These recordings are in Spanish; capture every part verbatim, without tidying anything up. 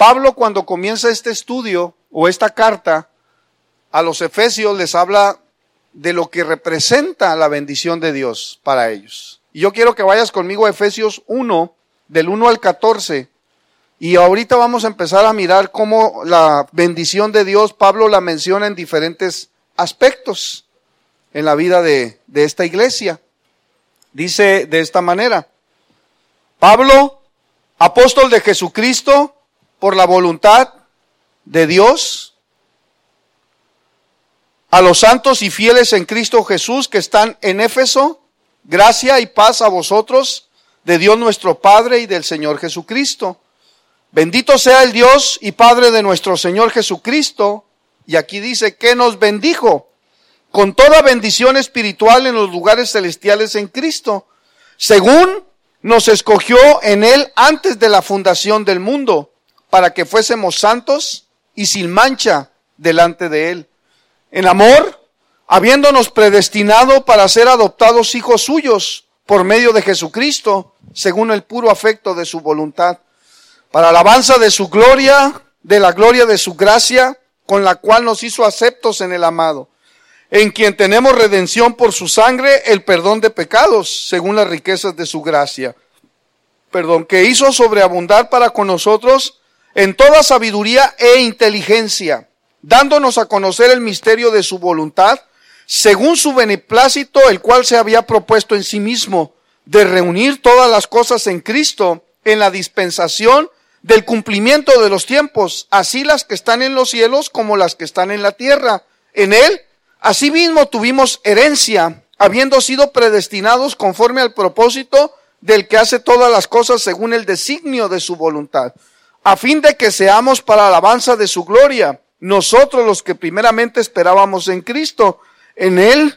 Pablo, cuando comienza este estudio o esta carta a los Efesios, les habla de lo que representa la bendición de Dios para ellos. Y yo quiero que vayas conmigo a Efesios uno, del uno al catorce. Y ahorita vamos a empezar a mirar cómo la bendición de Dios, Pablo la menciona en diferentes aspectos en la vida de, de esta iglesia. Dice de esta manera: Pablo, apóstol de Jesucristo, por la voluntad de Dios, a los santos y fieles en Cristo Jesús que están en Éfeso, gracia y paz a vosotros, de Dios nuestro Padre y del Señor Jesucristo. Bendito sea el Dios y Padre de nuestro Señor Jesucristo, y aquí dice que nos bendijo con toda bendición espiritual en los lugares celestiales en Cristo, según nos escogió en Él antes de la fundación del mundo, para que fuésemos santos y sin mancha delante de Él. En amor, habiéndonos predestinado para ser adoptados hijos suyos por medio de Jesucristo, según el puro afecto de su voluntad, para alabanza de su gloria, de la gloria de su gracia, con la cual nos hizo aceptos en el amado, en quien tenemos redención por su sangre, el perdón de pecados, según las riquezas de su gracia. Perdón, que hizo sobreabundar para con nosotros en toda sabiduría e inteligencia, dándonos a conocer el misterio de su voluntad, según su beneplácito, el cual se había propuesto en sí mismo, de reunir todas las cosas en Cristo, en la dispensación del cumplimiento de los tiempos, así las que están en los cielos como las que están en la tierra. En Él, asimismo, tuvimos herencia, habiendo sido predestinados conforme al propósito del que hace todas las cosas según el designio de su voluntad, a fin de que seamos para alabanza de su gloria, nosotros los que primeramente esperábamos en Cristo. En Él,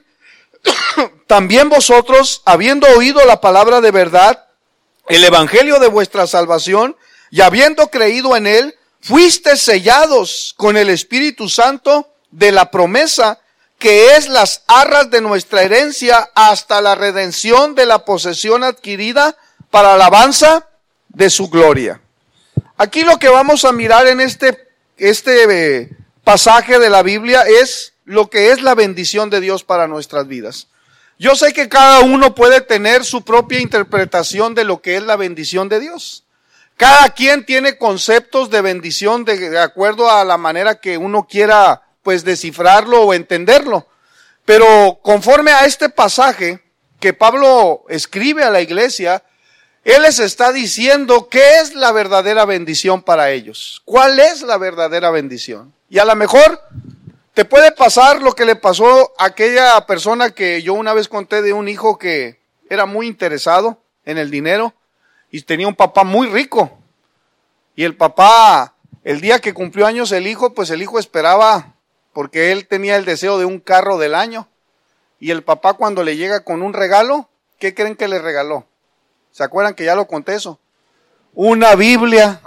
también vosotros, habiendo oído la palabra de verdad, el evangelio de vuestra salvación, y habiendo creído en Él, fuisteis sellados con el Espíritu Santo de la promesa, que es las arras de nuestra herencia hasta la redención de la posesión adquirida para alabanza de su gloria. Aquí lo que vamos a mirar en este, este eh, pasaje de la Biblia es lo que es la bendición de Dios para nuestras vidas. Yo sé que cada uno puede tener su propia interpretación de lo que es la bendición de Dios. Cada quien tiene conceptos de bendición de, de acuerdo a la manera que uno quiera pues descifrarlo o entenderlo. Pero conforme a este pasaje que Pablo escribe a la iglesia, él les está diciendo qué es la verdadera bendición para ellos. ¿Cuál es la verdadera bendición? Y a lo mejor te puede pasar lo que le pasó a aquella persona que yo una vez conté de un hijo que era muy interesado en el dinero y tenía un papá muy rico. Y el papá, el día que cumplió años el hijo, pues el hijo esperaba, porque él tenía el deseo de un carro del año. Y el papá, cuando le llega con un regalo, ¿qué creen que le regaló? ¿Se acuerdan que ya lo conté eso? Una Biblia.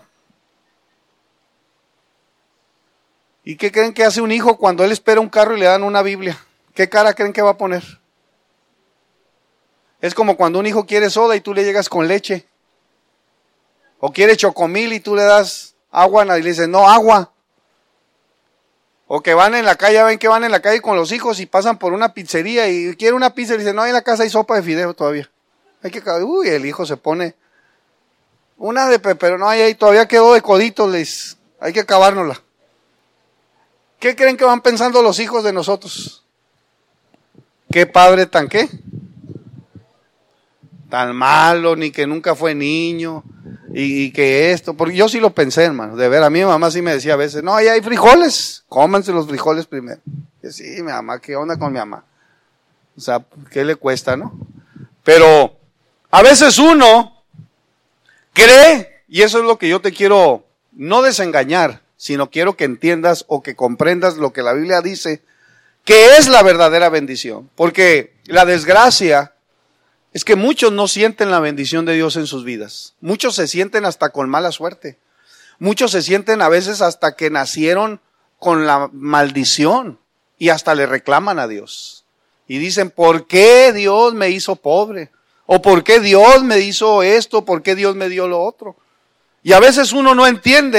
¿Y qué creen que hace un hijo cuando él espera un carro y le dan una Biblia? ¿Qué cara creen que va a poner? Es como cuando un hijo quiere soda y tú le llegas con leche. O quiere chocomil y tú le das agua y le dices, no, agua. O que van en la calle, ven que van en la calle con los hijos y pasan por una pizzería y quiere una pizza y dicen, no, en la casa hay sopa de fideo todavía. Hay que, uy, el hijo se pone una de pero no, ahí todavía quedó de coditos, les, hay que acabárnosla. ¿Qué creen que van pensando los hijos de nosotros? ¿Qué padre tan qué? Tan malo, ni que nunca fue niño, y, y que esto, porque yo sí lo pensé, hermano, de ver, a mí mi mamá sí me decía a veces, no, ahí hay frijoles, cómanse los frijoles primero. Y sí, mi mamá, ¿qué onda con mi mamá? O sea, ¿qué le cuesta, no? Pero a veces uno cree, y eso es lo que yo te quiero no desengañar, sino quiero que entiendas o que comprendas lo que la Biblia dice, que es la verdadera bendición. Porque la desgracia es que muchos no sienten la bendición de Dios en sus vidas. Muchos se sienten hasta con mala suerte. Muchos se sienten a veces hasta que nacieron con la maldición y hasta le reclaman a Dios. Y dicen, ¿por qué Dios me hizo pobre? ¿O por qué Dios me hizo esto? ¿Por qué Dios me dio lo otro? Y a veces uno no entiende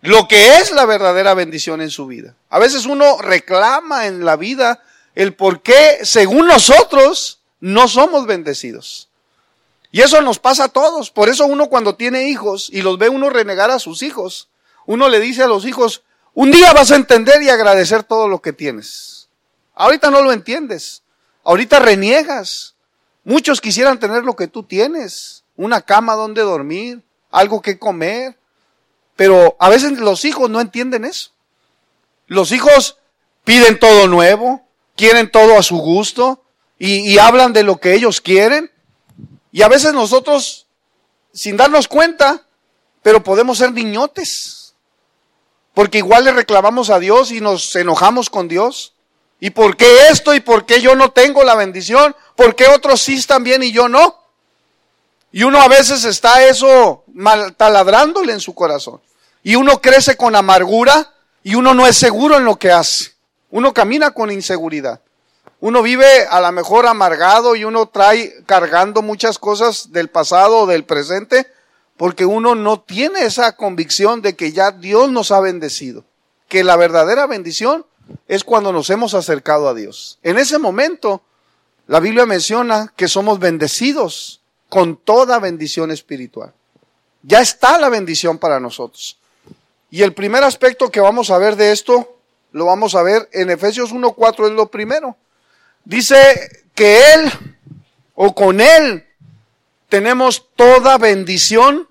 lo que es la verdadera bendición en su vida. A veces uno reclama en la vida el por qué, según nosotros, no somos bendecidos. Y eso nos pasa a todos. Por eso uno cuando tiene hijos y los ve uno renegar a sus hijos, uno le dice a los hijos, un día vas a entender y agradecer todo lo que tienes. Ahorita no lo entiendes. Ahorita reniegas. Muchos quisieran tener lo que tú tienes. Una cama donde dormir, algo que comer. Pero a veces los hijos no entienden eso. Los hijos piden todo nuevo, quieren todo a su gusto y, y hablan de lo que ellos quieren. Y a veces nosotros, sin darnos cuenta, pero podemos ser niñotes. Porque igual le reclamamos a Dios y nos enojamos con Dios. ¿Y por qué esto? ¿Y por qué yo no tengo la bendición? ¿Por qué otros sí están bien y yo no? Y uno a veces está eso mal, taladrándole en su corazón. Y uno crece con amargura y uno no es seguro en lo que hace. Uno camina con inseguridad. Uno vive a lo mejor amargado y uno trae cargando muchas cosas del pasado o del presente porque uno no tiene esa convicción de que ya Dios nos ha bendecido. Que la verdadera bendición es cuando nos hemos acercado a Dios. En ese momento, la Biblia menciona que somos bendecidos con toda bendición espiritual. Ya está la bendición para nosotros. Y el primer aspecto que vamos a ver de esto, lo vamos a ver en Efesios uno cuatro, es lo primero. Dice que Él, o con Él, tenemos toda bendición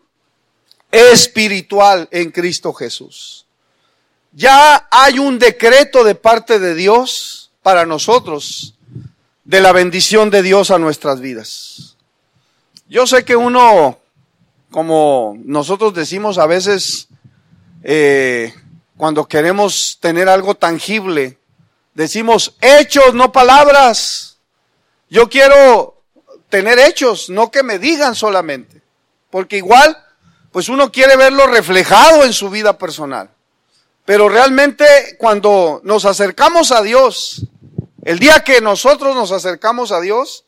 espiritual en Cristo Jesús. Ya hay un decreto de parte de Dios para nosotros, de la bendición de Dios a nuestras vidas. Yo sé que uno, como nosotros decimos a veces, eh, cuando queremos tener algo tangible, decimos hechos, no palabras. Yo quiero tener hechos, no que me digan solamente. Porque igual, pues uno quiere verlo reflejado en su vida personal. Pero realmente cuando nos acercamos a Dios, el día que nosotros nos acercamos a Dios,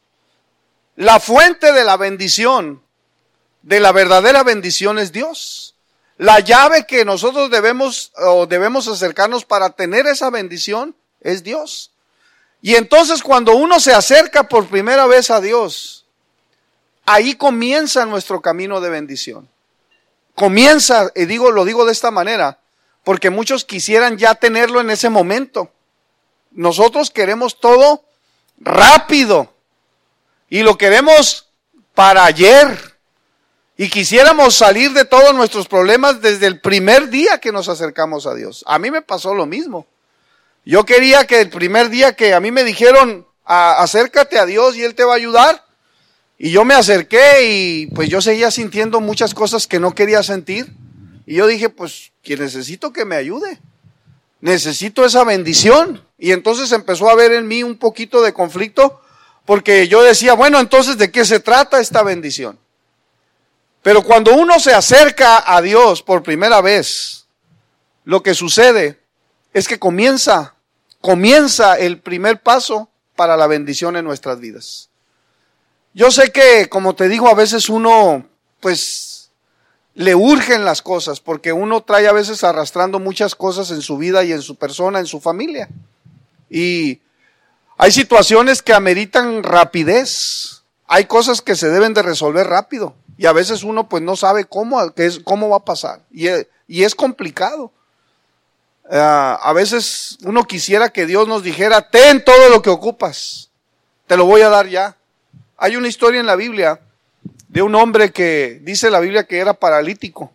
la fuente de la bendición, de la verdadera bendición es Dios. La llave que nosotros debemos o debemos acercarnos para tener esa bendición es Dios. Y entonces cuando uno se acerca por primera vez a Dios, ahí comienza nuestro camino de bendición. Comienza, y digo, lo digo de esta manera, porque muchos quisieran ya tenerlo en ese momento. Nosotros queremos todo rápido y lo queremos para ayer. Y quisiéramos salir de todos nuestros problemas desde el primer día que nos acercamos a Dios. A mí me pasó lo mismo. Yo quería que el primer día que a mí me dijeron, acércate a Dios y Él te va a ayudar. Y yo me acerqué y pues yo seguía sintiendo muchas cosas que no quería sentir. Y yo dije, pues, que necesito que me ayude. Necesito esa bendición. Y entonces empezó a haber en mí un poquito de conflicto, porque yo decía, bueno, entonces, ¿de qué se trata esta bendición? Pero cuando uno se acerca a Dios por primera vez, lo que sucede es que comienza, comienza el primer paso para la bendición en nuestras vidas. Yo sé que, como te digo, a veces uno, pues, le urgen las cosas, porque uno trae a veces arrastrando muchas cosas en su vida y en su persona, en su familia. Y hay situaciones que ameritan rapidez. Hay cosas que se deben de resolver rápido. Y a veces uno pues no sabe cómo, qué es, cómo va a pasar. Y es, y es complicado. Uh, a veces uno quisiera que Dios nos dijera, ten todo lo que ocupas. Te lo voy a dar ya. Hay una historia en la Biblia de un hombre que dice la Biblia que era paralítico.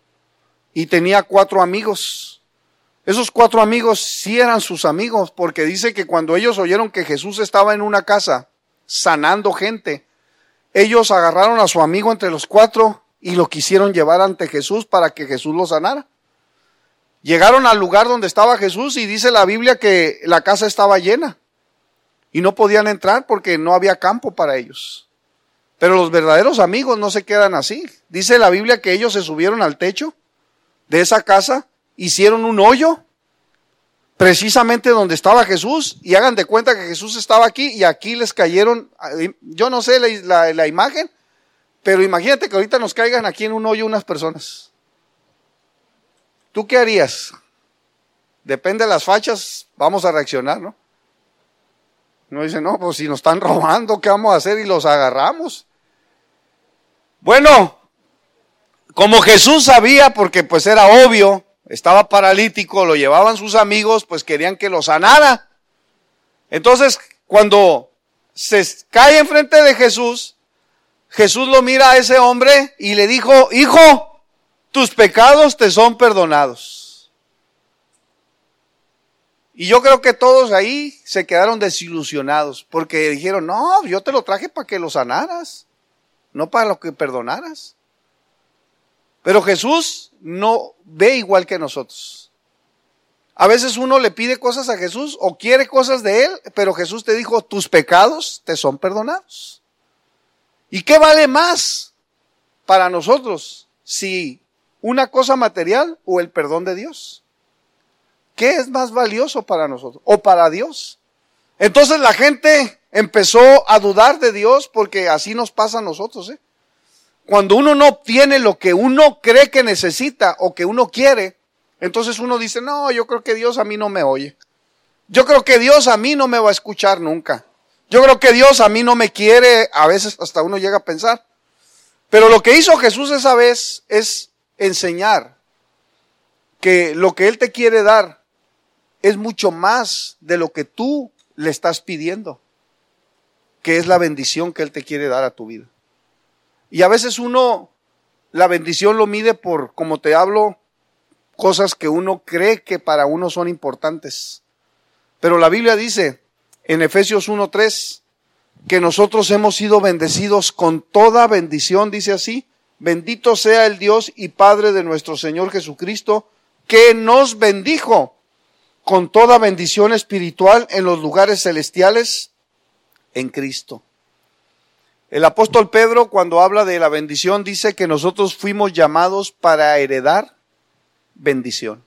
Y tenía cuatro amigos. Esos cuatro amigos sí eran sus amigos, porque dice que cuando ellos oyeron que Jesús estaba en una casa sanando gente, ellos agarraron a su amigo entre los cuatro y lo quisieron llevar ante Jesús para que Jesús lo sanara. Llegaron al lugar donde estaba Jesús y dice la Biblia que la casa estaba llena y no podían entrar porque no había campo para ellos. Pero los verdaderos amigos no se quedan así. Dice la Biblia que ellos se subieron al techo de esa casa, hicieron un hoyo precisamente donde estaba Jesús, y hagan de cuenta que Jesús estaba aquí y aquí les cayeron, yo no sé la, la, la imagen, pero imagínate que ahorita nos caigan aquí en un hoyo unas personas. ¿Tú qué harías? Depende de las fachas, vamos a reaccionar, ¿no? Uno dice, no, pues si nos están robando, ¿qué vamos a hacer? Y los agarramos. Bueno, como Jesús sabía, porque pues era obvio, estaba paralítico, lo llevaban sus amigos, pues querían que lo sanara. Entonces, cuando se cae enfrente de Jesús, Jesús lo mira a ese hombre y le dijo, hijo, tus pecados te son perdonados. Y yo creo que todos ahí se quedaron desilusionados, porque dijeron, no, yo te lo traje para que lo sanaras, no para lo que perdonaras. Pero Jesús no ve igual que nosotros. A veces uno le pide cosas a Jesús o quiere cosas de Él, pero Jesús te dijo, tus pecados te son perdonados. ¿Y qué vale más para nosotros? Si una cosa material o el perdón de Dios. ¿Qué es más valioso para nosotros o para Dios? Entonces la gente empezó a dudar de Dios, porque así nos pasa a nosotros, ¿eh? Cuando uno no obtiene lo que uno cree que necesita o que uno quiere, entonces uno dice, no, yo creo que Dios a mí no me oye. Yo creo que Dios a mí no me va a escuchar nunca. Yo creo que Dios a mí no me quiere, a veces hasta uno llega a pensar. Pero lo que hizo Jesús esa vez es enseñar que lo que Él te quiere dar es mucho más de lo que tú le estás pidiendo, que es la bendición que Él te quiere dar a tu vida. Y a veces uno, la bendición lo mide por, como te hablo, cosas que uno cree que para uno son importantes. Pero la Biblia dice en Efesios uno tres que nosotros hemos sido bendecidos con toda bendición, dice así, bendito sea el Dios y Padre de nuestro Señor Jesucristo, que nos bendijo con toda bendición espiritual en los lugares celestiales en Cristo. El apóstol Pedro, cuando habla de la bendición, dice que nosotros fuimos llamados para heredar bendición.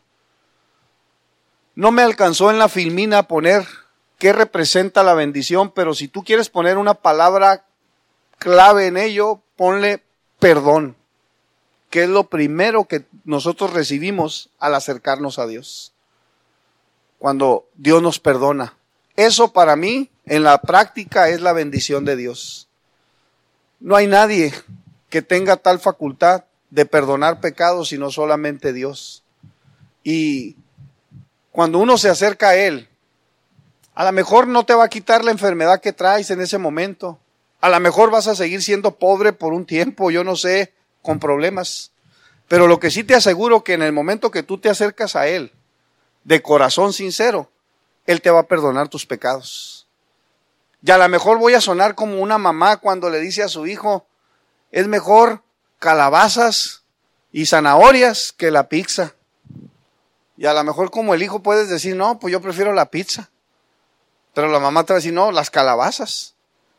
No me alcanzó en la filmina poner qué representa la bendición, pero si tú quieres poner una palabra clave en ello, ponle perdón, que es lo primero que nosotros recibimos al acercarnos a Dios. Cuando Dios nos perdona. Eso para mí, en la práctica, es la bendición de Dios. No hay nadie que tenga tal facultad de perdonar pecados sino solamente Dios. Y cuando uno se acerca a Él, a lo mejor no te va a quitar la enfermedad que traes en ese momento. A lo mejor vas a seguir siendo pobre por un tiempo, yo no sé, con problemas. Pero lo que sí te aseguro que en el momento que tú te acercas a Él, de corazón sincero, Él te va a perdonar tus pecados. Y a lo mejor voy a sonar como una mamá cuando le dice a su hijo, es mejor calabazas y zanahorias que la pizza. Y a lo mejor como el hijo puedes decir, no, pues yo prefiero la pizza. Pero la mamá te va a decir, no, las calabazas.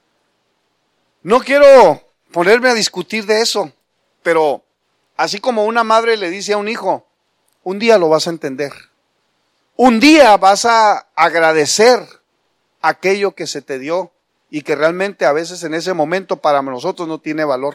No quiero ponerme a discutir de eso, pero así como una madre le dice a un hijo, un día lo vas a entender. Un día vas a agradecer aquello que se te dio y que realmente a veces en ese momento para nosotros no tiene valor.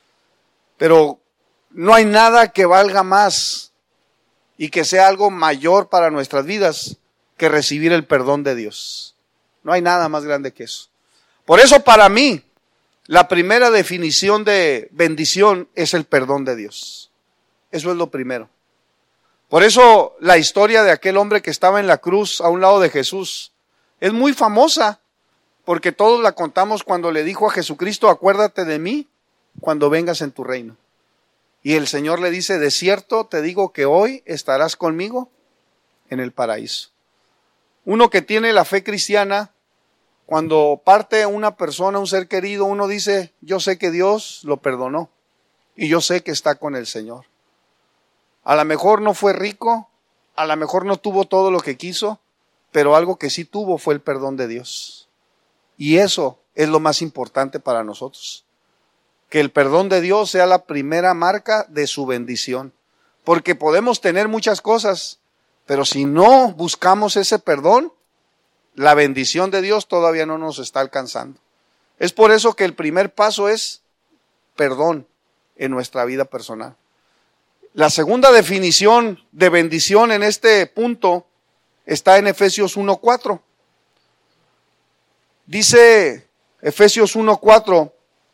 Pero no hay nada que valga más y que sea algo mayor para nuestras vidas que recibir el perdón de Dios. No hay nada más grande que eso. Por eso para mí, la primera definición de bendición es el perdón de Dios. Eso es lo primero. Por eso la historia de aquel hombre que estaba en la cruz a un lado de Jesús es muy famosa, porque todos la contamos cuando le dijo a Jesucristo, acuérdate de mí cuando vengas en tu reino. Y el Señor le dice, de cierto te digo que hoy estarás conmigo en el paraíso. Uno que tiene la fe cristiana, cuando parte una persona, un ser querido, uno dice, yo sé que Dios lo perdonó y yo sé que está con el Señor. A lo mejor no fue rico, a lo mejor no tuvo todo lo que quiso, pero algo que sí tuvo fue el perdón de Dios. Y eso es lo más importante para nosotros. Que el perdón de Dios sea la primera marca de su bendición. Porque podemos tener muchas cosas, pero si no buscamos ese perdón, la bendición de Dios todavía no nos está alcanzando. Es por eso que el primer paso es perdón en nuestra vida personal. La segunda definición de bendición en este punto está en Efesios uno cuatro. Dice Efesios uno cuatro,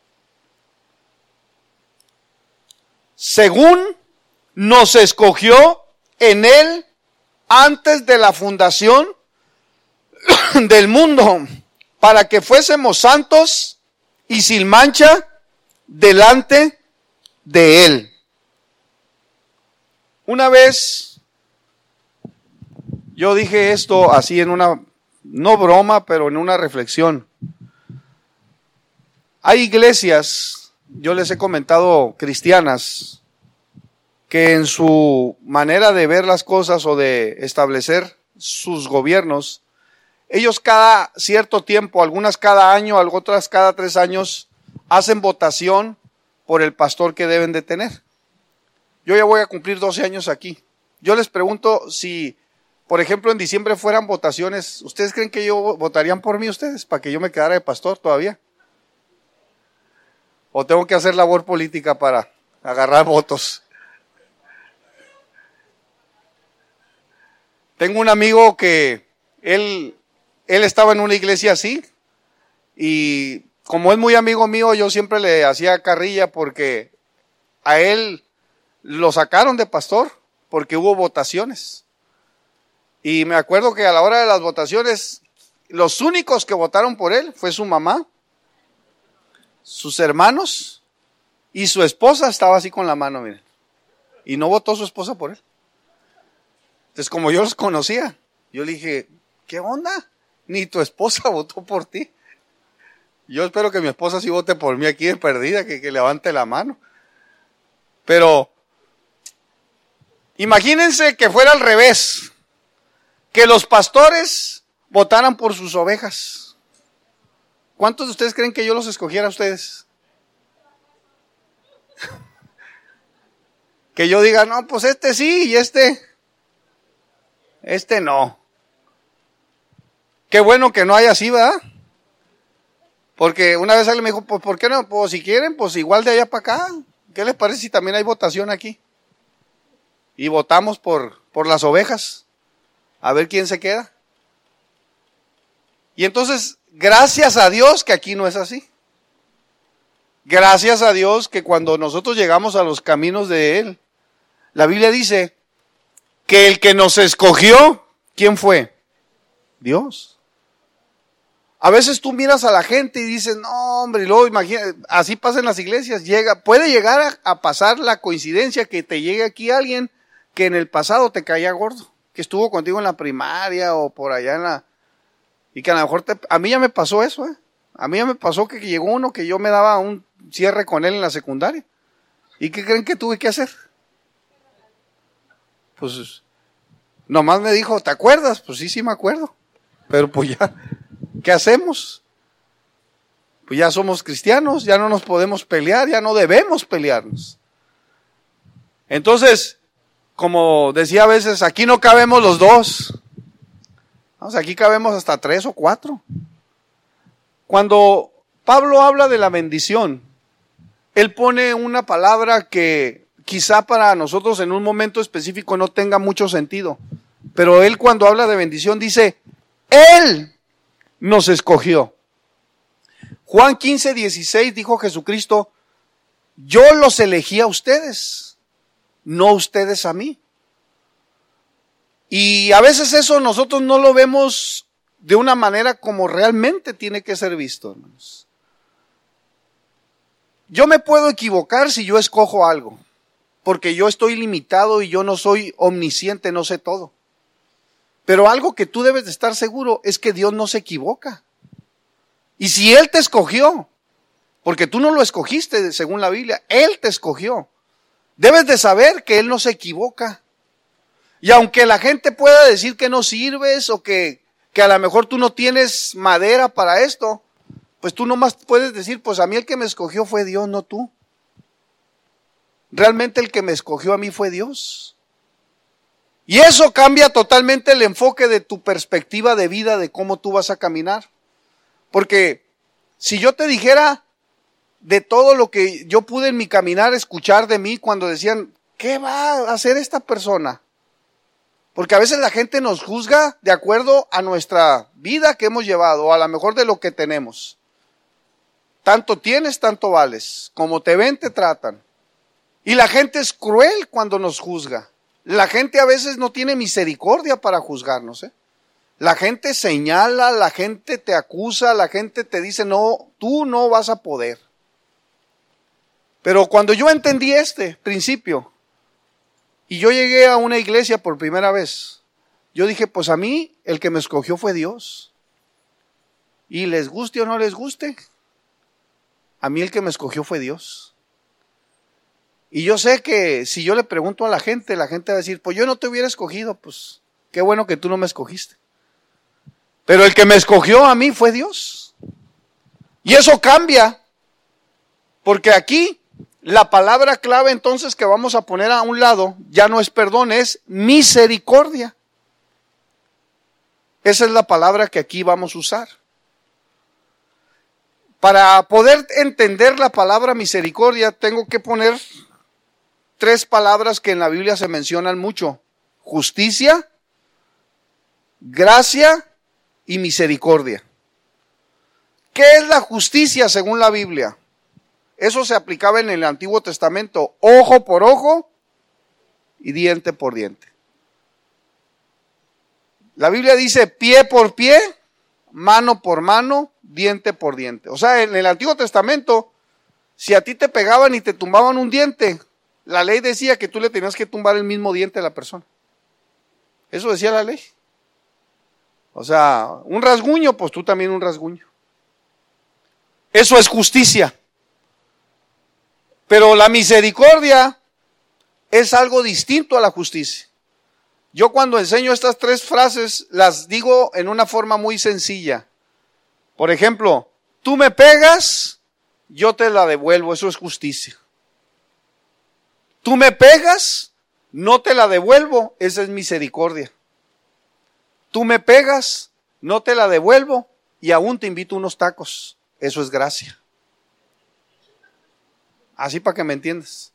según nos escogió en Él antes de la fundación del mundo, para que fuésemos santos y sin mancha delante de Él. Una vez yo dije esto así en una, no broma, pero en una reflexión. Hay iglesias, yo les he comentado, cristianas, que en su manera de ver las cosas o de establecer sus gobiernos, ellos cada cierto tiempo, algunas cada año, otras cada tres años, hacen votación por el pastor que deben de tener. Yo ya voy a cumplir doce años aquí. Yo les pregunto si, por ejemplo, en diciembre fueran votaciones, ¿ustedes creen que yo votarían por mí ustedes para que yo me quedara de pastor todavía? ¿O tengo que hacer labor política para agarrar votos? Tengo un amigo que él, él estaba en una iglesia así y como es muy amigo mío, yo siempre le hacía carrilla porque a él lo sacaron de pastor porque hubo votaciones. Y me acuerdo que a la hora de las votaciones, los únicos que votaron por él fue su mamá, sus hermanos y su esposa estaba así con la mano, miren. Y no votó su esposa por él. Entonces, como yo los conocía, yo le dije, ¿qué onda? Ni tu esposa votó por ti. Yo espero que mi esposa sí vote por mí aquí de perdida, que, que levante la mano. Pero imagínense que fuera al revés, que los pastores votaran por sus ovejas. ¿Cuántos de ustedes creen que yo los escogiera a ustedes? Que yo diga, no, pues este sí y este, este no. Qué bueno que no haya así, ¿verdad? Porque una vez alguien me dijo, pues ¿por qué no? Pues si quieren, pues igual de allá para acá. ¿Qué les parece si también hay votación aquí? Y votamos por, por las ovejas, a ver quién se queda. Y entonces, gracias a Dios que aquí no es así. Gracias a Dios que cuando nosotros llegamos a los caminos de Él, la Biblia dice que el que nos escogió, ¿quién fue? Dios. A veces tú miras a la gente y dices, no hombre, y luego imagina, así pasa en las iglesias, llega, puede llegar a, a pasar la coincidencia que te llegue aquí alguien que en el pasado te caía gordo, que estuvo contigo en la primaria o por allá en la, y que a lo mejor te, a mí ya me pasó eso, ¿eh? A mí ya me pasó que llegó uno que yo me daba un cierre con él en la secundaria. ¿Y qué creen que tuve que hacer? Pues, nomás me dijo, ¿te acuerdas? Pues sí, sí me acuerdo, pero pues ya, ¿qué hacemos? Pues ya somos cristianos, ya no nos podemos pelear, ya no debemos pelearnos. Entonces, como decía a veces, aquí no cabemos los dos. Vamos, aquí cabemos hasta tres o cuatro. Cuando Pablo habla de la bendición, él pone una palabra que quizá para nosotros en un momento específico no tenga mucho sentido. Pero él cuando habla de bendición dice, Él nos escogió. Juan quince, dieciséis dijo Jesucristo, yo los elegí a ustedes, no ustedes a mí. Y a veces eso nosotros no lo vemos de una manera como realmente tiene que ser visto, hermanos. Yo me puedo equivocar si yo escojo algo, porque yo estoy limitado y yo no soy omnisciente, no sé todo. Pero algo que tú debes de estar seguro es que Dios no se equivoca. Y si Él te escogió, porque tú no lo escogiste según la Biblia, Él te escogió, debes de saber que Él no se equivoca. Y aunque la gente pueda decir que no sirves o que, que a lo mejor tú no tienes madera para esto, pues tú nomás puedes decir, pues a mí el que me escogió fue Dios, no tú. Realmente el que me escogió a mí fue Dios. Y eso cambia totalmente el enfoque de tu perspectiva de vida, de cómo tú vas a caminar. Porque si yo te dijera de todo lo que yo pude en mi caminar escuchar de mí cuando decían, ¿qué va a hacer esta persona? Porque a veces la gente nos juzga de acuerdo a nuestra vida que hemos llevado, o a lo mejor de lo que tenemos. Tanto tienes, tanto vales. Como te ven, te tratan. Y la gente es cruel cuando nos juzga. La gente a veces no tiene misericordia para juzgarnos, ¿eh? La gente señala, la gente te acusa, la gente te dice, no, tú no vas a poder. Pero cuando yo entendí este principio, y yo llegué a una iglesia por primera vez, yo dije, pues a mí el que me escogió fue Dios. Y les guste o no les guste, a mí el que me escogió fue Dios. Y yo sé que si yo le pregunto a la gente, la gente va a decir, pues yo no te hubiera escogido, pues qué bueno que tú no me escogiste. Pero el que me escogió a mí fue Dios. Y eso cambia, porque aquí la palabra clave entonces que vamos a poner a un lado ya no es perdón, es misericordia. Esa es la palabra que aquí vamos a usar. Para poder entender la palabra misericordia, tengo que poner tres palabras que en la Biblia se mencionan mucho: justicia, gracia y misericordia. ¿Qué es la justicia según la Biblia? Eso se aplicaba en el Antiguo Testamento, ojo por ojo y diente por diente. La Biblia dice pie por pie, mano por mano, diente por diente. O sea, en el Antiguo Testamento, si a ti te pegaban y te tumbaban un diente, la ley decía que tú le tenías que tumbar el mismo diente a la persona. Eso decía la ley. O sea, un rasguño, pues tú también un rasguño. Eso es justicia. Pero la misericordia es algo distinto a la justicia. Yo cuando enseño estas tres frases las digo en una forma muy sencilla. Por ejemplo, tú me pegas, yo te la devuelvo, eso es justicia. Tú me pegas, no te la devuelvo, esa es misericordia. Tú me pegas, no te la devuelvo y aún te invito a unos tacos, eso es gracia. Así para que me entiendas.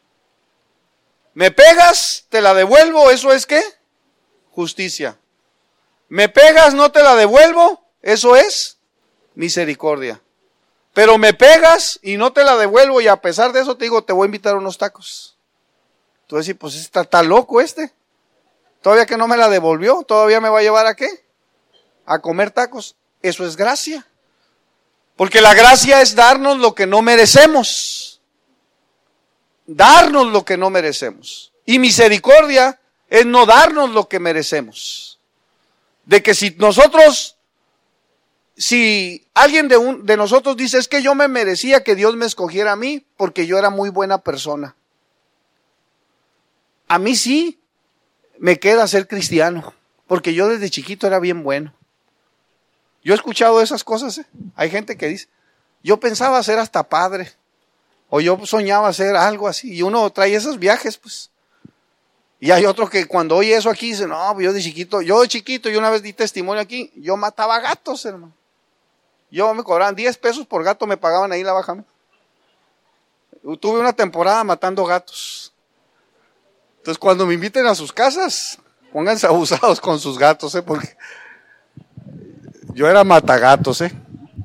Me pegas, te la devuelvo, ¿eso es qué? Justicia. Me pegas, no te la devuelvo, eso es misericordia. Pero me pegas y no te la devuelvo y a pesar de eso te digo, te voy a invitar a unos tacos. Tú vas a decir, pues está, está loco este. Todavía que no me la devolvió, todavía me va a llevar a qué? A comer tacos. Eso es gracia. Porque la gracia es darnos lo que no merecemos. Darnos lo que no merecemos. Y misericordia es no darnos lo que merecemos. De que si nosotros, si alguien de, un, de nosotros dice, es que yo me merecía que Dios me escogiera a mí porque yo era muy buena persona. A mí sí me queda ser cristiano, porque yo desde chiquito era bien bueno. Yo he escuchado esas cosas, ¿eh? Hay gente que dice, yo pensaba ser hasta padre, o yo soñaba hacer algo así, y uno trae esos viajes, pues. Y hay otro que cuando oye eso aquí dice, no, yo de chiquito, yo de chiquito, yo una vez di testimonio aquí, yo mataba gatos, hermano. Yo me cobraban diez pesos por gato, me pagaban ahí en la baja. Tuve una temporada matando gatos. Entonces cuando me inviten a sus casas, pónganse abusados con sus gatos, ¿eh? Porque yo era matagatos, ¿eh?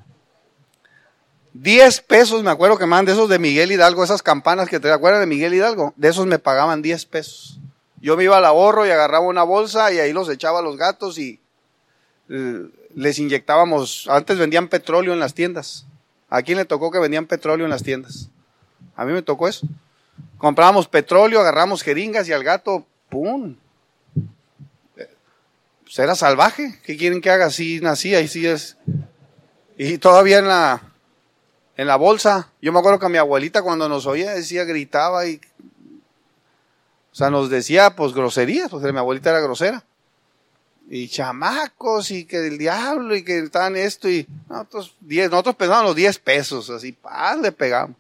diez pesos, me acuerdo que me mandan de esos de Miguel Hidalgo, esas campanas que te acuerdas de Miguel Hidalgo, de esos me pagaban diez pesos. Yo me iba al ahorro y agarraba una bolsa y ahí los echaba a los gatos y eh, les inyectábamos, antes vendían petróleo en las tiendas. ¿A quién le tocó que vendían petróleo en las tiendas? A mí me tocó eso. Comprábamos petróleo, agarramos jeringas y al gato, ¡pum! Pues era salvaje. ¿Qué quieren que haga? Así nací, ahí sí es. Y todavía en la, en la bolsa, yo me acuerdo que mi abuelita cuando nos oía decía, gritaba y, o sea, nos decía pues groserías, porque mi abuelita era grosera. Y chamacos, y que el diablo, y que estaban esto, y nosotros, diez, nosotros pensábamos los diez pesos, así, paz, le pegamos.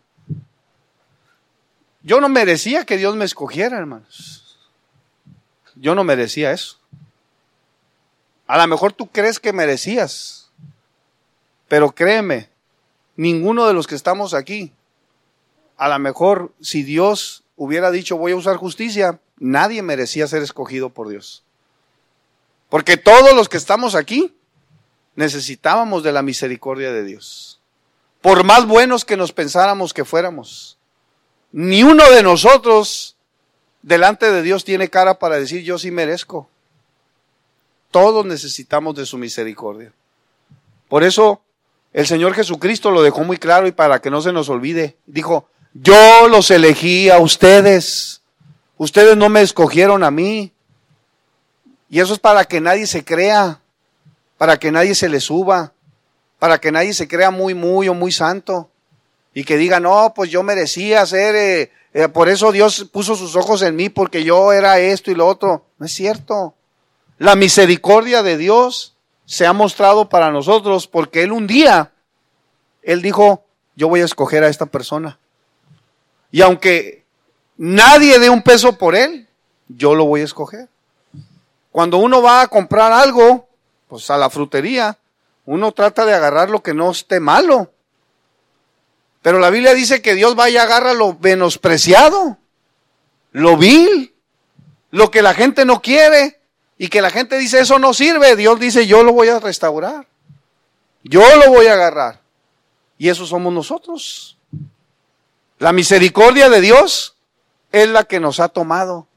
Yo no merecía que Dios me escogiera, hermanos. Yo no merecía eso. A lo mejor tú crees que merecías, pero créeme, ninguno de los que estamos aquí, a lo mejor si Dios hubiera dicho voy a usar justicia, nadie merecía ser escogido por Dios. Porque todos los que estamos aquí necesitábamos de la misericordia de Dios. Por más buenos que nos pensáramos que fuéramos, ni uno de nosotros delante de Dios tiene cara para decir yo sí merezco. Todos necesitamos de su misericordia. Por eso el Señor Jesucristo lo dejó muy claro y para que no se nos olvide, dijo, yo los elegí a ustedes, ustedes no me escogieron a mí. Y eso es para que nadie se crea, para que nadie se le suba, para que nadie se crea muy, muy o muy santo. Y que diga, no, pues yo merecía ser, eh, eh, por eso Dios puso sus ojos en mí, porque yo era esto y lo otro. No es cierto. La misericordia de Dios se ha mostrado para nosotros, porque Él un día, Él dijo, yo voy a escoger a esta persona. Y aunque nadie dé un peso por Él, yo lo voy a escoger. Cuando uno va a comprar algo, pues a la frutería, uno trata de agarrar lo que no esté malo. Pero la Biblia dice que Dios va y agarra lo menospreciado, lo vil, lo que la gente no quiere y que la gente dice eso no sirve. Dios dice yo lo voy a restaurar, yo lo voy a agarrar. Y eso somos nosotros. La misericordia de Dios es la que nos ha tomado.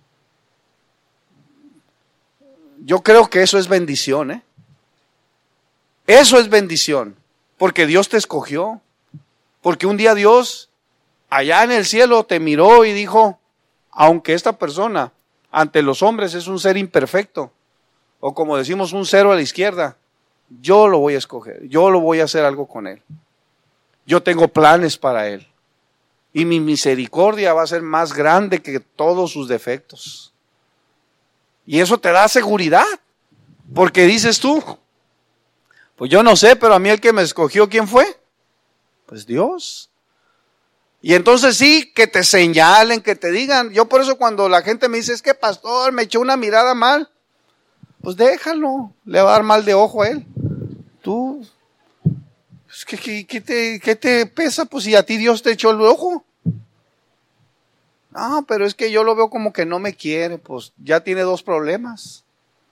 Yo creo que eso es bendición, ¿eh? Eso es bendición, porque Dios te escogió, porque un día Dios allá en el cielo te miró y dijo, aunque esta persona ante los hombres es un ser imperfecto, o como decimos un cero a la izquierda, yo lo voy a escoger, yo lo voy a hacer algo con él. Yo tengo planes para él y mi misericordia va a ser más grande que todos sus defectos. Y eso te da seguridad, porque dices tú, pues yo no sé, pero a mí el que me escogió, ¿quién fue? Pues Dios. Y entonces sí, que te señalen, que te digan. Yo por eso cuando la gente me dice, es que pastor, me echó una mirada mal, pues déjalo, le va a dar mal de ojo a él. Tú, pues, ¿qué, qué, qué, te, ¿qué te pesa? Pues si a ti Dios te echó el ojo. No, pero es que yo lo veo como que no me quiere, pues ya tiene dos problemas.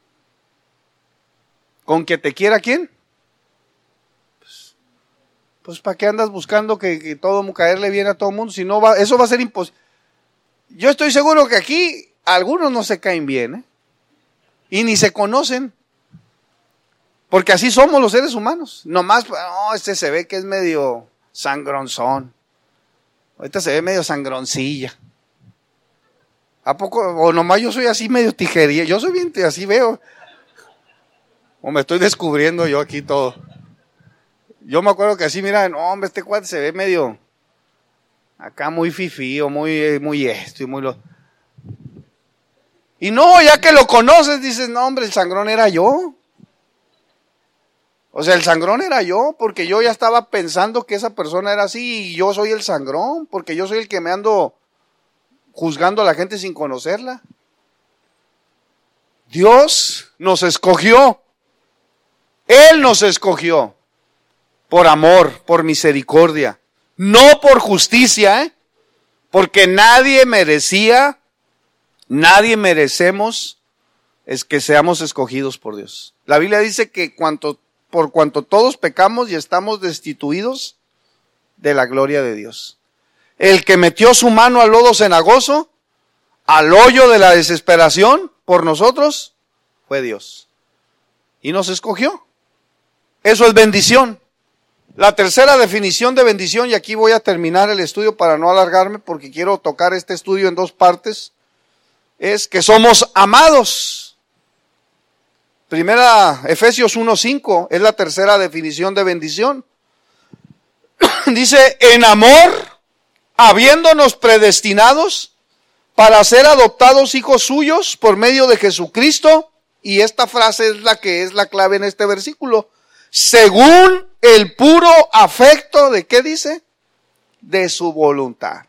¿Con que te quiera quién? Pues, pues ¿para qué andas buscando que, que todo caerle bien a todo el mundo? Si no va, eso va a ser imposible. Yo estoy seguro que aquí algunos no se caen bien, ¿eh? Y ni se conocen. Porque así somos los seres humanos. Nomás, no, este se ve que es medio sangronzón. Ahorita se ve medio sangroncilla. ¿A poco? O nomás yo soy así medio tijería. Yo soy bien, así veo. O me estoy descubriendo yo aquí todo. Yo me acuerdo que así, mira, no, hombre, este cuate se ve medio acá muy fifí o muy, muy esto y muy lo. Y no, ya que lo conoces, dices, no, hombre, el sangrón era yo. O sea, el sangrón era yo, porque yo ya estaba pensando que esa persona era así y yo soy el sangrón, porque yo soy el que me ando juzgando a la gente sin conocerla. Dios nos escogió. Él nos escogió por amor, por misericordia, no por justicia, ¿eh? Porque nadie merecía, nadie merecemos es que seamos escogidos por Dios. La Biblia dice que cuanto, por cuanto todos pecamos y estamos destituidos de la gloria de Dios. El que metió su mano al lodo cenagoso, al hoyo de la desesperación por nosotros, fue Dios. Y nos escogió. Eso es bendición. La tercera definición de bendición, y aquí voy a terminar el estudio para no alargarme porque quiero tocar este estudio en dos partes, es que somos amados. Primera, Efesios uno cinco, es la tercera definición de bendición. Dice, en amor, habiéndonos predestinados para ser adoptados hijos suyos por medio de Jesucristo, y esta frase es la que es la clave en este versículo, según el puro afecto de, ¿qué dice? De su voluntad.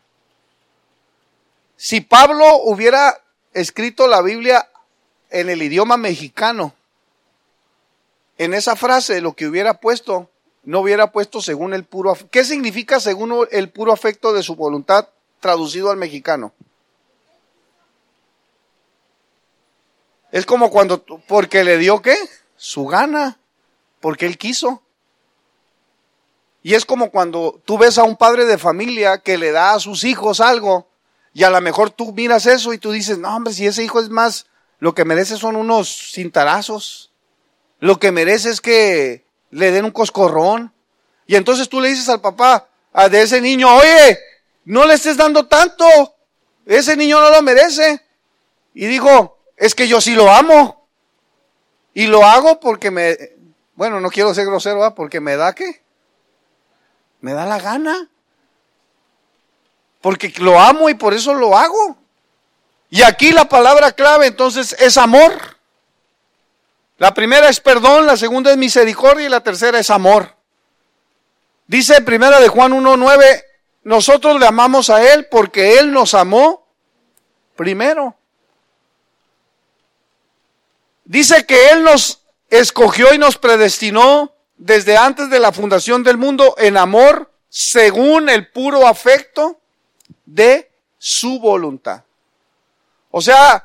Si Pablo hubiera escrito la Biblia en el idioma mexicano, en esa frase lo que hubiera puesto, no hubiera puesto según el puro afecto. ¿Qué significa según el puro afecto de su voluntad? traducido al mexicano. Es como cuando, porque le dio ¿qué? Su gana, porque él quiso. Y es como cuando tú ves a un padre de familia que le da a sus hijos algo, y a lo mejor tú miras eso y tú dices, no hombre, si ese hijo es más, lo que merece son unos cintarazos, lo que merece es que le den un coscorrón. Y entonces tú le dices al papá a de ese niño, oye, no le estés dando tanto, ese niño no lo merece. Y digo, es que yo sí lo amo, y lo hago porque me, bueno, no quiero ser grosero, ¿eh? Porque me da ¿qué? Me da la gana. Porque lo amo y por eso lo hago. Y aquí la palabra clave entonces es amor. La primera es perdón, la segunda es misericordia y la tercera es amor. Dice en primera de Juan uno nueve, nosotros le amamos a Él porque Él nos amó primero. Dice que Él nos escogió y nos predestinó desde antes de la fundación del mundo en amor, según el puro afecto de su voluntad. O sea,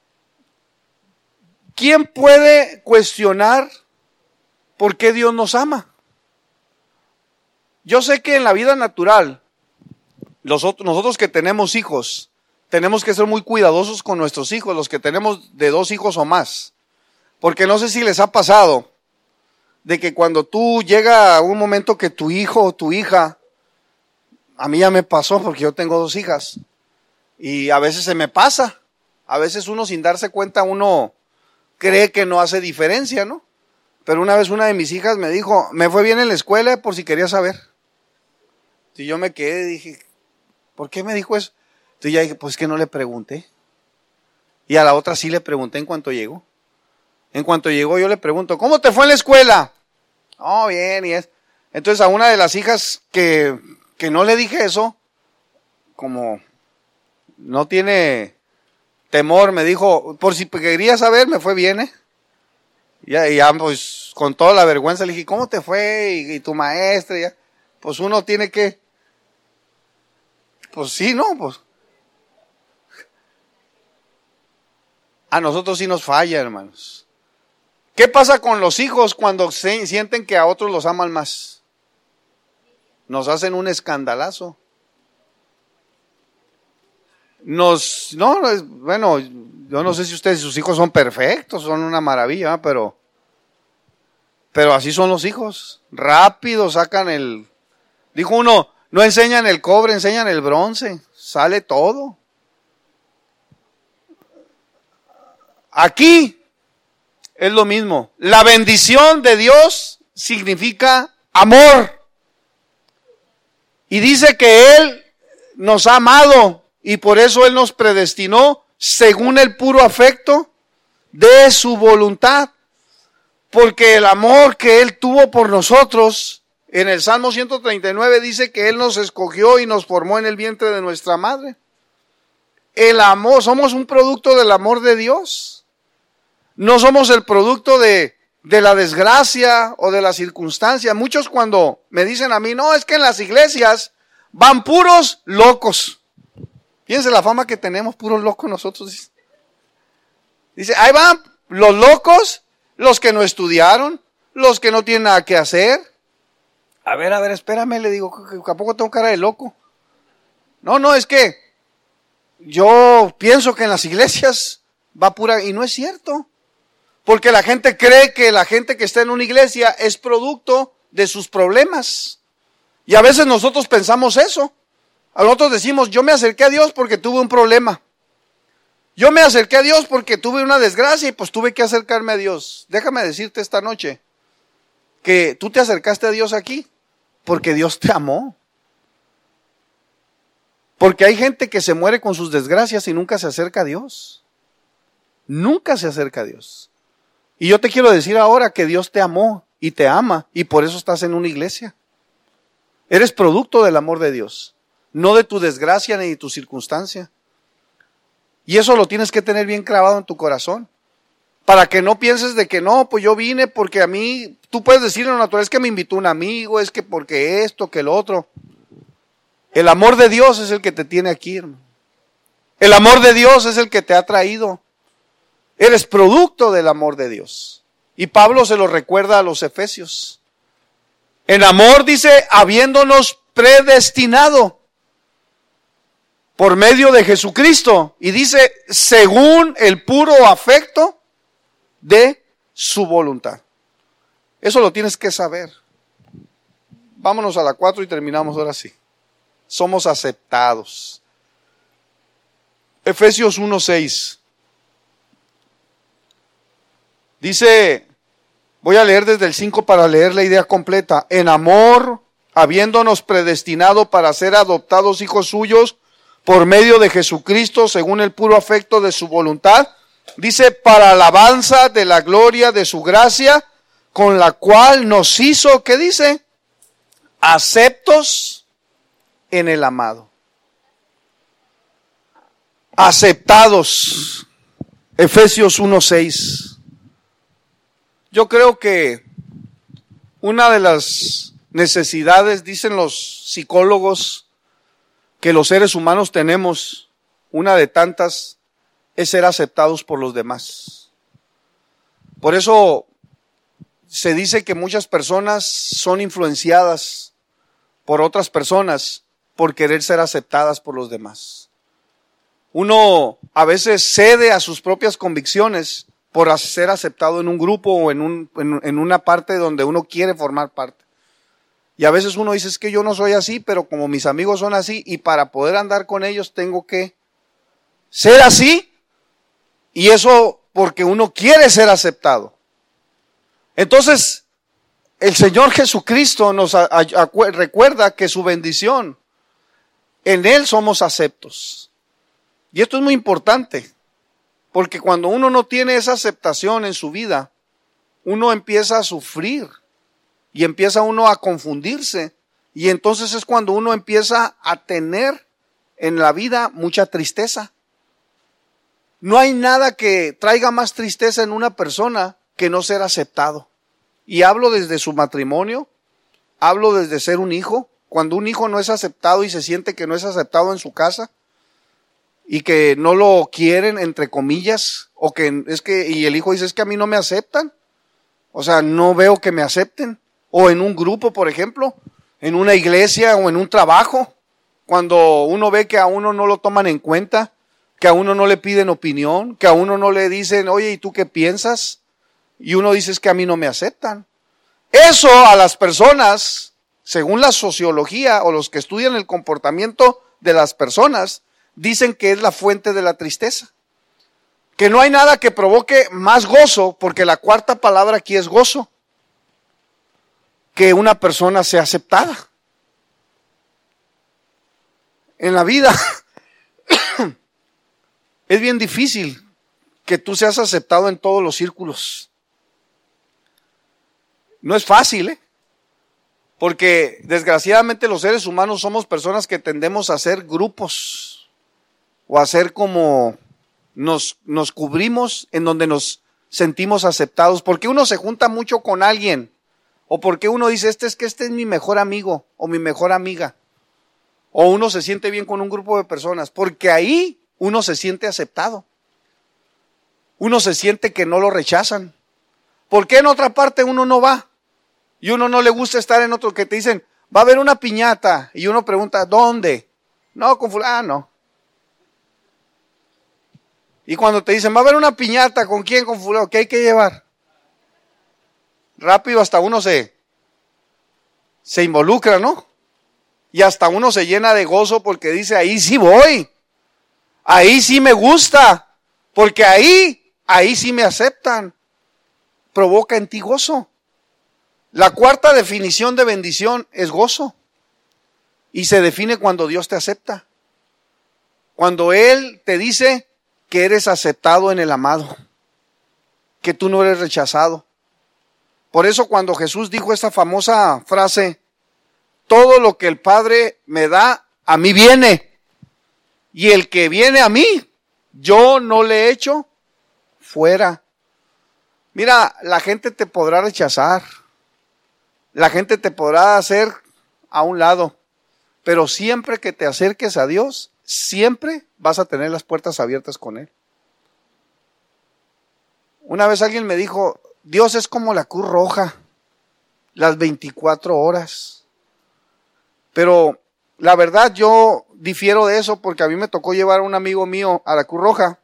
¿quién puede cuestionar por qué Dios nos ama? Yo sé que en la vida natural, nosotros, nosotros que tenemos hijos, tenemos que ser muy cuidadosos con nuestros hijos, los que tenemos de dos hijos o más. Porque no sé si les ha pasado de que cuando tú llega un momento que tu hijo o tu hija, a mí ya me pasó porque yo tengo dos hijas, y a veces se me pasa, a veces uno sin darse cuenta, uno cree que no hace diferencia, ¿no? Pero una vez una de mis hijas me dijo, me fue bien en la escuela por si quería saber. Y yo me quedé, dije, ¿por qué me dijo eso? Entonces ya dije, pues que no le pregunté. Y a la otra sí le pregunté en cuanto llegó. En cuanto llegó yo le pregunto, ¿cómo te fue en la escuela? Oh, bien, y es. Entonces a una de las hijas que, que no le dije eso, como no tiene temor, me dijo, por si quería saber, me fue bien, ¿eh? Y ya, y ya pues con toda la vergüenza le dije, ¿cómo te fue? Y, y tu maestra, y ya. Pues uno tiene que, pues sí, ¿no? Pues a nosotros sí nos falla, hermanos. ¿Qué pasa con los hijos cuando se sienten que a otros los aman más? Nos hacen un escandalazo. Nos, no, bueno, yo no sé si ustedes, sus hijos son perfectos, son una maravilla, ¿eh? pero, pero así son los hijos. Rápido sacan el, dijo uno, no enseñan el cobre, enseñan el bronce, sale todo. Aquí es lo mismo. La bendición de Dios significa amor. Y dice que Él nos ha amado y por eso Él nos predestinó según el puro afecto de su voluntad. Porque el amor que Él tuvo por nosotros, en el Salmo ciento treinta y nueve dice que Él nos escogió y nos formó en el vientre de nuestra madre. El amor, somos un producto del amor de Dios. No somos el producto de, de la desgracia o de la circunstancia. Muchos cuando me dicen a mí, no, es que en las iglesias van puros locos. Fíjense la fama que tenemos, puros locos nosotros. Dice, ahí van los locos, los que no estudiaron, los que no tienen nada que hacer. A ver, a ver, espérame, le digo, ¿a poco tengo cara de loco? No, no, es que yo pienso que en las iglesias va pura, y no es cierto. Porque la gente cree que la gente que está en una iglesia es producto de sus problemas. Y a veces nosotros pensamos eso. A nosotros decimos, yo me acerqué a Dios porque tuve un problema. Yo me acerqué a Dios porque tuve una desgracia y pues tuve que acercarme a Dios. Déjame decirte esta noche que tú te acercaste a Dios aquí porque Dios te amó. Porque hay gente que se muere con sus desgracias y nunca se acerca a Dios. Nunca se acerca a Dios. Y yo te quiero decir ahora que Dios te amó y te ama y por eso estás en una iglesia. Eres producto del amor de Dios, no de tu desgracia ni de tu circunstancia. Y eso lo tienes que tener bien clavado en tu corazón. Para que no pienses de que no, pues yo vine porque a mí, tú puedes decir en lo natural, es que me invitó un amigo, es que porque esto, que el otro. El amor de Dios es el que te tiene aquí, hermano. El amor de Dios es el que te ha traído. Eres producto del amor de Dios. Y Pablo se lo recuerda a los efesios. En amor dice, habiéndonos predestinado por medio de Jesucristo. Y dice, según el puro afecto de su voluntad. Eso lo tienes que saber. Vámonos a la cuatro y terminamos ahora sí. Somos aceptados. Efesios uno seis. Dice, voy a leer desde el cinco para leer la idea completa. En amor, habiéndonos predestinado para ser adoptados hijos suyos por medio de Jesucristo, según el puro afecto de su voluntad. Dice, para alabanza de la gloria de su gracia, con la cual nos hizo, ¿qué dice? Aceptos en el amado. Aceptados. Efesios uno seis. Yo creo que una de las necesidades, dicen los psicólogos, que los seres humanos tenemos, una de tantas, es ser aceptados por los demás. Por eso se dice que muchas personas son influenciadas por otras personas por querer ser aceptadas por los demás. Uno a veces cede a sus propias convicciones por ser aceptado en un grupo o en, un, en, en una parte donde uno quiere formar parte. Y a veces uno dice, es que yo no soy así, pero como mis amigos son así, y para poder andar con ellos tengo que ser así, y eso porque uno quiere ser aceptado. Entonces, el Señor Jesucristo nos a, a, a, recuerda que su bendición, en Él somos aceptos. Y esto es muy importante, porque cuando uno no tiene esa aceptación en su vida, uno empieza a sufrir y empieza uno a confundirse, y entonces es cuando uno empieza a tener en la vida mucha tristeza. No hay nada que traiga más tristeza en una persona que no ser aceptado. Y hablo desde su matrimonio, hablo desde ser un hijo. Cuando un hijo no es aceptado y se siente que no es aceptado en su casa y que no lo quieren, entre comillas, o que es que, y el hijo dice, es que a mí no me aceptan. O sea, no veo que me acepten. O en un grupo, por ejemplo, en una iglesia o en un trabajo, cuando uno ve que a uno no lo toman en cuenta, que a uno no le piden opinión, que a uno no le dicen, oye, ¿y tú qué piensas? Y uno dice, es que a mí no me aceptan. Eso a las personas, según la sociología o los que estudian el comportamiento de las personas, dicen que es la fuente de la tristeza. Que no hay nada que provoque más gozo, porque la cuarta palabra aquí es gozo, que una persona sea aceptada. En la vida es bien difícil que tú seas aceptado en todos los círculos. No es fácil, ¿eh? Porque desgraciadamente los seres humanos somos personas que tendemos a hacer grupos o a hacer como nos, nos cubrimos en donde nos sentimos aceptados. Porque uno se junta mucho con alguien, o porque uno dice, este es que este es mi mejor amigo o mi mejor amiga, o uno se siente bien con un grupo de personas, porque ahí uno se siente aceptado. Uno se siente que no lo rechazan. ¿Por qué en otra parte uno no va? Y uno no le gusta estar en otro, que te dicen, va a haber una piñata, y uno pregunta, ¿dónde? No, con fulano. Y cuando te dicen, va a haber una piñata, ¿con quién? Con fulano. ¿Qué hay que llevar? Rápido hasta uno se, se involucra, ¿no? Y hasta uno se llena de gozo porque dice, ahí sí voy, ahí sí me gusta, porque ahí, ahí sí me aceptan. Provoca en ti gozo. La cuarta definición de bendición es gozo. Y se define cuando Dios te acepta. Cuando Él te dice que eres aceptado en el amado, que tú no eres rechazado. Por eso cuando Jesús dijo esta famosa frase, todo lo que el Padre me da, a mí viene. Y el que viene a mí, yo no le echo fuera. Mira, la gente te podrá rechazar. La gente te podrá hacer a un lado. Pero siempre que te acerques a Dios, siempre vas a tener las puertas abiertas con Él. Una vez alguien me dijo, Dios es como la Cruz Roja, las veinticuatro horas. Pero la verdad yo difiero de eso porque a mí me tocó llevar a un amigo mío a la Cruz Roja.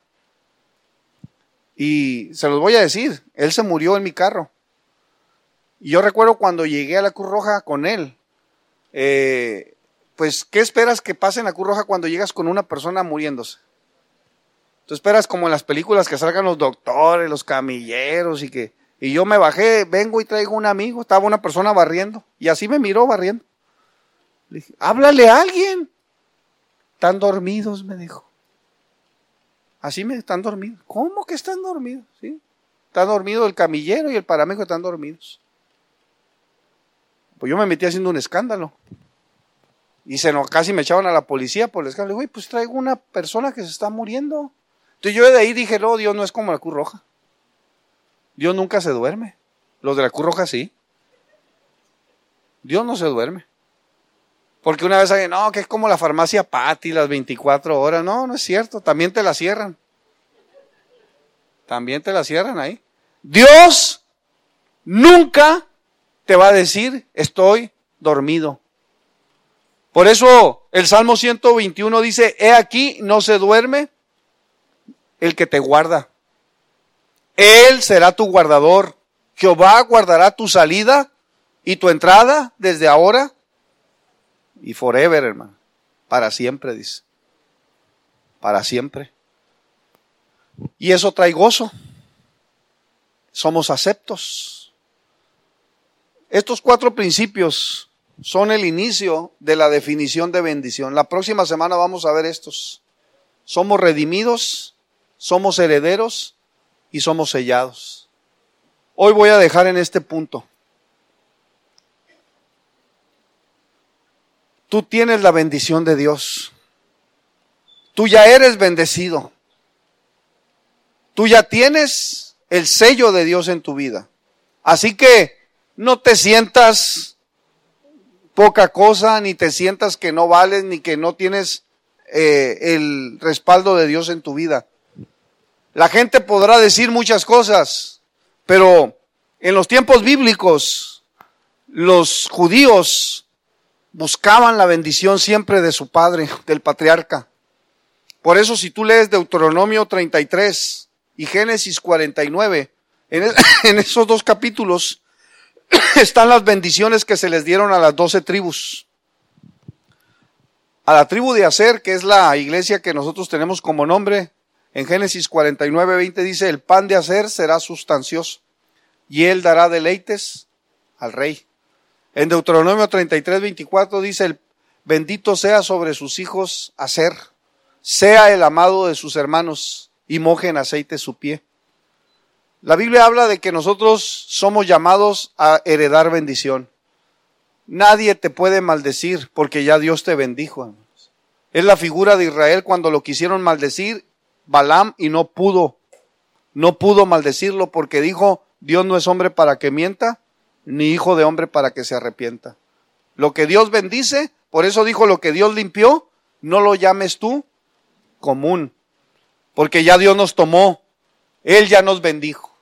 Y se los voy a decir, él se murió en mi carro. Y yo recuerdo cuando llegué a la Cruz Roja con él, eh, pues, ¿qué esperas que pase en la Cruz Roja cuando llegas con una persona muriéndose? Tú esperas como en las películas que salgan los doctores, los camilleros y que... Y yo me bajé, vengo y traigo un amigo, estaba una persona barriendo. Y así me miró barriendo. Le dije, háblale a alguien. Están dormidos, me dijo. Así me están dormidos. ¿Cómo que están dormidos? ¿Sí? Está dormido el camillero y el paramédico están dormidos. Pues yo me metí haciendo un escándalo. Y se nos, casi me echaban a la policía por el escándalo. Le digo, pues traigo una persona que se está muriendo. Entonces yo de ahí dije, no, Dios no es como la Cruz Roja. Dios nunca se duerme. Los de la Cruz Roja sí. Dios no se duerme. Porque una vez alguien, no, que es como la farmacia Pati, las veinticuatro horas. No, no es cierto. También te la cierran. También te la cierran ahí. Dios nunca te va a decir, estoy dormido. Por eso el Salmo ciento veintiuno dice, he aquí, no se duerme el que te guarda. Él será tu guardador. Jehová guardará tu salida y tu entrada desde ahora y forever, hermano. Para siempre, dice. Para siempre. Y eso trae gozo. Somos aceptos. Estos cuatro principios son el inicio de la definición de bendición. La próxima semana vamos a ver estos. Somos redimidos, somos herederos y somos sellados. Hoy voy a dejar en este punto. Tú tienes la bendición de Dios. Tú ya eres bendecido. Tú ya tienes el sello de Dios en tu vida. Así que no te sientas poca cosa, ni te sientas que no vales, ni que no tienes eh, el respaldo de Dios en tu vida. La gente podrá decir muchas cosas, pero en los tiempos bíblicos, los judíos buscaban la bendición siempre de su padre, del patriarca. Por eso si tú lees Deuteronomio treinta y tres y Génesis cuarenta y nueve, en, es, en esos dos capítulos están las bendiciones que se les dieron a las doce tribus. A la tribu de Aser, que es la iglesia que nosotros tenemos como nombre, en Génesis cuarenta y nueve, veinte dice, el pan de Aser será sustancioso y él dará deleites al rey. En Deuteronomio treinta y tres, veinticuatro dice, el bendito sea sobre sus hijos Aser, sea el amado de sus hermanos y moje en aceite su pie. La Biblia habla de que nosotros somos llamados a heredar bendición. Nadie te puede maldecir porque ya Dios te bendijo, hermanos. Es la figura de Israel cuando lo quisieron maldecir, Balaam, y no pudo. No pudo maldecirlo porque dijo, Dios no es hombre para que mienta, ni hijo de hombre para que se arrepienta. Lo que Dios bendice, por eso dijo, lo que Dios limpió, no lo llames tú común. Porque ya Dios nos tomó, Él ya nos bendijo.